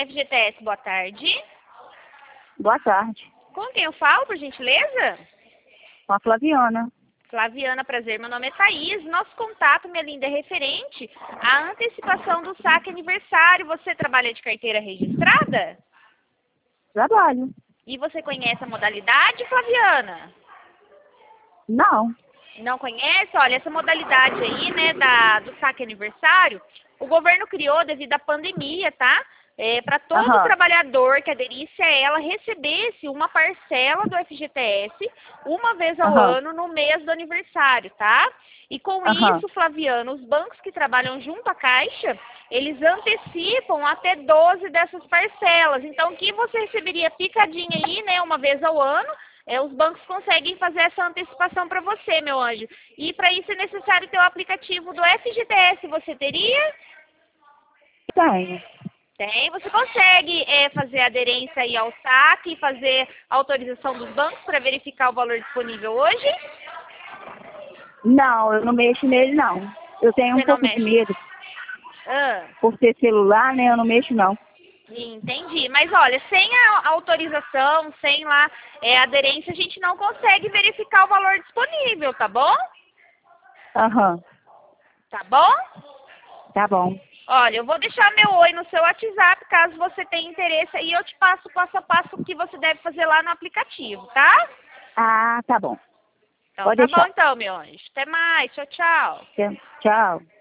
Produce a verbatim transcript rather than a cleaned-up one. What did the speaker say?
F G T S, boa tarde. Boa tarde. Com quem eu falo, por gentileza? Com a Flaviana. Flaviana, prazer. Meu nome é Thaís. Nosso contato, minha linda, é referente à antecipação do saque aniversário. Você trabalha de carteira registrada? Trabalho. E você conhece a modalidade, Flaviana? Não. Não conhece? Olha, essa modalidade aí, né, da, do saque aniversário, o governo criou devido à pandemia, tá? É, para todo Aham. trabalhador que aderisse a ela recebesse uma parcela do F G T S uma vez ao Aham. ano no mês do aniversário, tá? E com Aham. isso, Flaviano, os bancos que trabalham junto à Caixa, eles antecipam até doze dessas parcelas. Então, o que você receberia picadinha aí, né, uma vez ao ano, é, os bancos conseguem fazer essa antecipação para você, meu anjo. E para isso é necessário ter o aplicativo do F G T S. Você teria? Tenho. Tem. Você consegue é, fazer aderência aí ao saque e fazer autorização dos bancos para verificar o valor disponível hoje? Não, eu não mexo nele, não. Eu tenho um Você não pouco de mexe? medo. Ah, Por ter celular, né? Eu não mexo, não. entendi. Mas olha, sem a autorização, sem lá é, aderência, a gente não consegue verificar o valor disponível, tá bom? Aham. Tá bom? Tá bom. Olha, eu vou deixar meu oi no seu WhatsApp, caso você tenha interesse, aí eu te passo passo a passo o que você deve fazer lá no aplicativo, tá? Ah, tá bom. Então Pode tá bom deixar. então, meu anjo. Até mais. Tchau, tchau. Tchau.